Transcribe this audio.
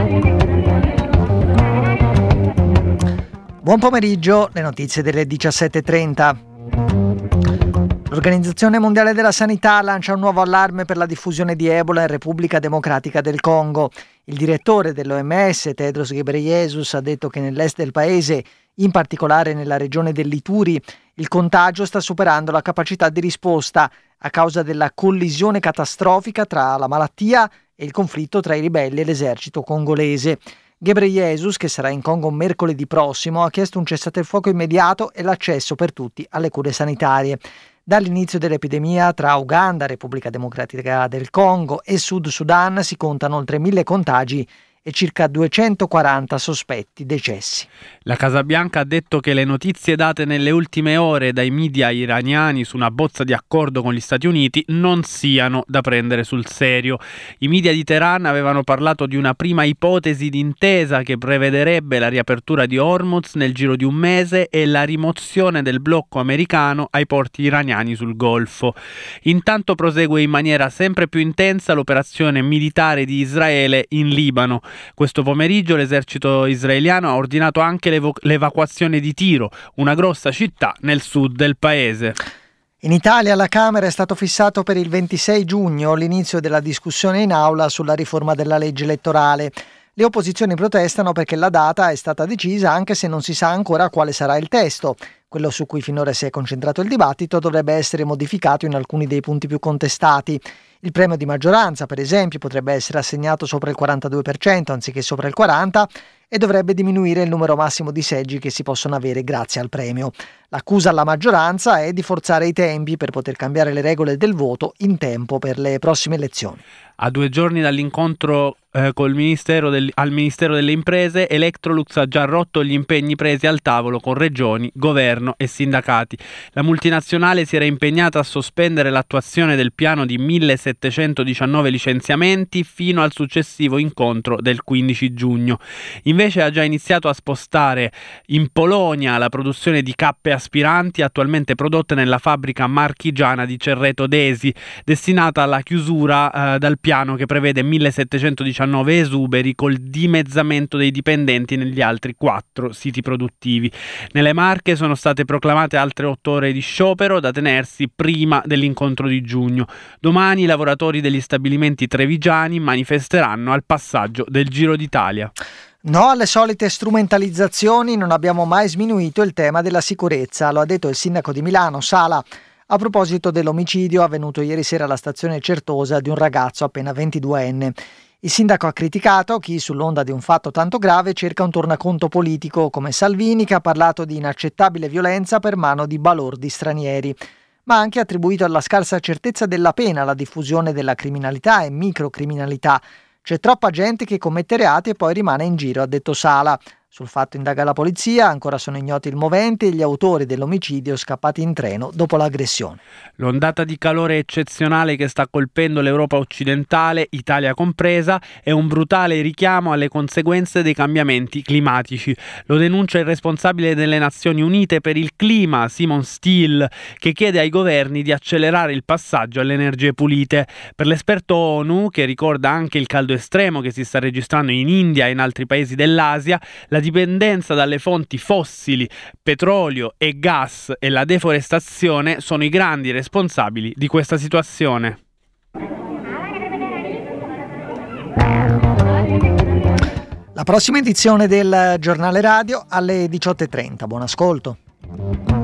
Buon pomeriggio, le notizie delle 17:30. L'Organizzazione Mondiale della Sanità lancia un nuovo allarme per la diffusione di Ebola in Repubblica Democratica del Congo. Il direttore dell'OMS, Tedros Ghebreyesus, ha detto che nell'est del paese, in particolare nella regione dell'Ituri, il contagio sta superando la capacità di risposta a causa della collisione catastrofica tra la malattia e il conflitto tra i ribelli e l'esercito congolese. Ghebreyesus, che sarà in Congo mercoledì prossimo, ha chiesto un cessate il fuoco immediato e l'accesso per tutti alle cure sanitarie. Dall'inizio dell'epidemia tra Uganda, Repubblica Democratica del Congo e Sud Sudan si contano oltre 1.000 contagi e circa 240 sospetti decessi. La Casa Bianca ha detto che le notizie date nelle ultime ore dai media iraniani su una bozza di accordo con gli Stati Uniti non siano da prendere sul serio. I media di Teheran avevano parlato di una prima ipotesi di intesa che prevederebbe la riapertura di Hormuz nel giro di un mese e la rimozione del blocco americano ai porti iraniani sul Golfo. Intanto prosegue in maniera sempre più intensa l'operazione militare di Israele in Libano. Questo pomeriggio l'esercito israeliano ha ordinato anche l'evacuazione di Tiro, una grossa città nel sud del paese. In Italia alla Camera è stato fissato per il 26 giugno l'inizio della discussione in aula sulla riforma della legge elettorale. Le opposizioni protestano perché la data è stata decisa anche se non si sa ancora quale sarà il testo. Quello su cui finora si è concentrato il dibattito dovrebbe essere modificato in alcuni dei punti più contestati. Il premio di maggioranza, per esempio, potrebbe essere assegnato sopra il 42% anziché sopra il 40% e dovrebbe diminuire il numero massimo di seggi che si possono avere grazie al premio. L'accusa alla maggioranza è di forzare i tempi per poter cambiare le regole del voto in tempo per le prossime elezioni. A 2 giorni dall'incontro al Ministero delle Imprese, Electrolux ha già rotto gli impegni presi al tavolo con regioni, governo e sindacati. La multinazionale si era impegnata a sospendere l'attuazione del piano di 1.719 licenziamenti fino al successivo incontro del 15 giugno. Invece ha già iniziato a spostare in Polonia la produzione di cappe aspiranti attualmente prodotte nella fabbrica marchigiana di Cerreto d'Esi, destinata alla chiusura dal piano che prevede 1.719 esuberi col dimezzamento dei dipendenti negli altri 4 siti produttivi. Nelle Marche sono state proclamate altre 8 ore di sciopero da tenersi prima dell'incontro di giugno. Domani i lavoratori degli stabilimenti trevigiani manifesteranno al passaggio del Giro d'Italia. No alle solite strumentalizzazioni, non abbiamo mai sminuito il tema della sicurezza, lo ha detto il sindaco di Milano, Sala, a proposito dell'omicidio avvenuto ieri sera alla stazione Certosa di un ragazzo appena 22enne. Il sindaco ha criticato chi, sull'onda di un fatto tanto grave, cerca un tornaconto politico, come Salvini, che ha parlato di inaccettabile violenza per mano di balordi stranieri, ma ha anche attribuito alla scarsa certezza della pena la diffusione della criminalità e microcriminalità. C'è troppa gente che commette reati e poi rimane in giro, ha detto Sala. Sul fatto indaga la polizia, ancora sono ignoti il movente e gli autori dell'omicidio scappati in treno dopo l'aggressione. L'ondata di calore eccezionale che sta colpendo l'Europa occidentale, Italia compresa, è un brutale richiamo alle conseguenze dei cambiamenti climatici. Lo denuncia il responsabile delle Nazioni Unite per il clima, Simon Steele, che chiede ai governi di accelerare il passaggio alle energie pulite. Per l'esperto ONU, che ricorda anche il caldo estremo che si sta registrando in India e in altri paesi dell'Asia, la dipendenza dalle fonti fossili, petrolio e gas e la deforestazione sono i grandi responsabili di questa situazione. La prossima edizione del Giornale Radio alle 18:30. Buon ascolto.